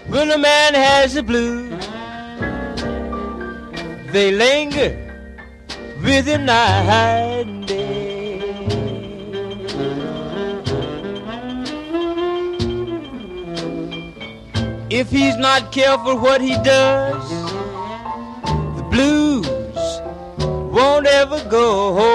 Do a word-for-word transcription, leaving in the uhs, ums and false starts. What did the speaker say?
When a man has the blues, they linger with him night and day. If he's not careful what he does, the blues won't ever go